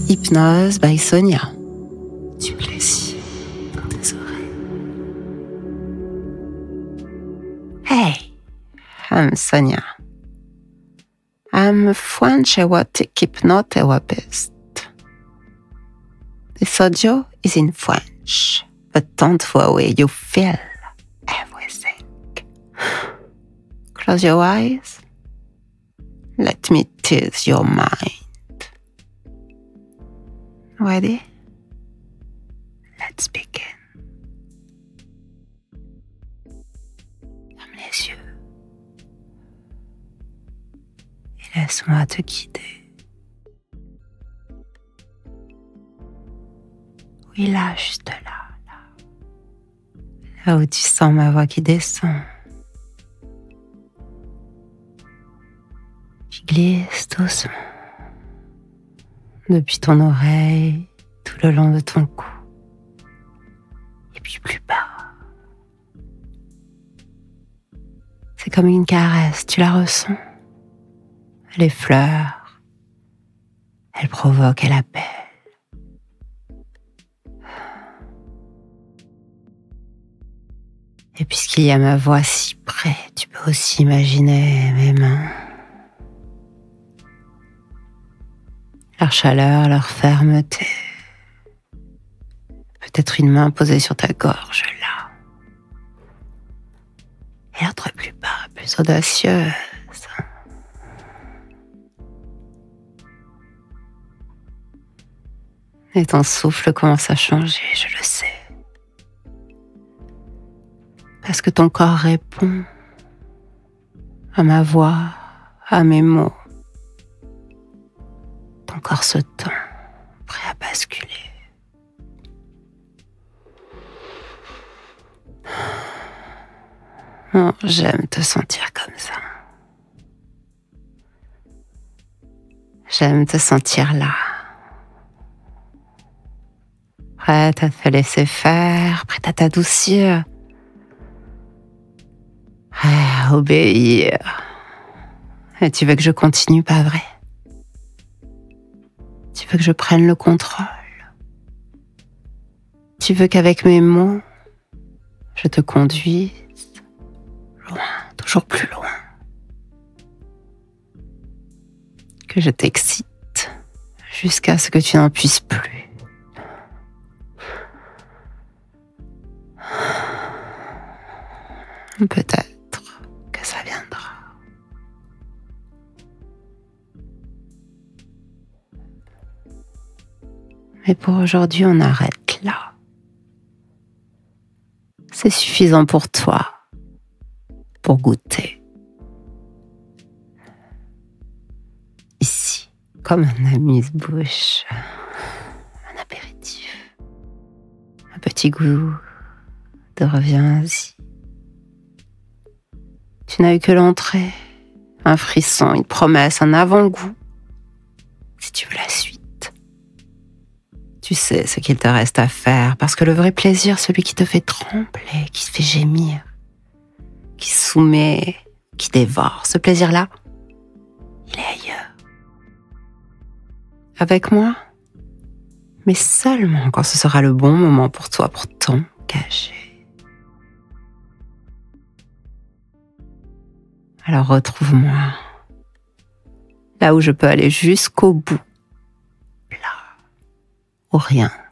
Hypnose by Sonia. Du plaisir dans tes oreilles. Hey, I'm Sonia. I'm a French erotic hypnotherapist. This audio is in French, but don't worry, you feel everything. Close your eyes. Let me tease your mind. Ready? Let's begin. Ferme les yeux. Et laisse-moi te guider. Oui, là, juste là. Là où tu sens ma voix qui descend. Qui glisse doucement. Depuis ton oreille, tout le long de ton cou, et puis plus bas. C'est comme une caresse, tu la ressens. Elle effleure, elle provoque, elle appelle. Et puisqu'il y a ma voix si près, tu peux aussi imaginer mes mains. Leur chaleur, leur fermeté. Peut-être une main posée sur ta gorge, là. Et l'autre plus bas, plus audacieuse. Et ton souffle commence à changer, je le sais. Parce que ton corps répond à ma voix, à mes mots. Ton corps se tend, prêt à basculer. Oh, j'aime te sentir comme ça. J'aime te sentir là. Prête à te laisser faire, prête à t'adoucir. Prête à obéir. Et tu veux que je continue, pas vrai? Tu veux que je prenne le contrôle. Tu veux qu'avec mes mots, je te conduise loin, toujours plus loin. Que je t'excite jusqu'à ce que tu n'en puisses plus. Peut-être que ça viendra. Mais pour aujourd'hui, on arrête là. C'est suffisant pour toi, pour goûter. Ici, comme un amuse-bouche, un apéritif, un petit goût de reviens-y. Tu n'as eu que l'entrée, un frisson, une promesse, un avant-goût. Si tu veux la suite, tu sais ce qu'il te reste à faire, parce que le vrai plaisir, celui qui te fait trembler, qui te fait gémir, qui soumet, qui dévore, ce plaisir-là, il est ailleurs. Avec moi, mais seulement quand ce sera le bon moment pour toi, pour t'engager. Alors retrouve-moi, là où je peux aller jusqu'au bout, là où rien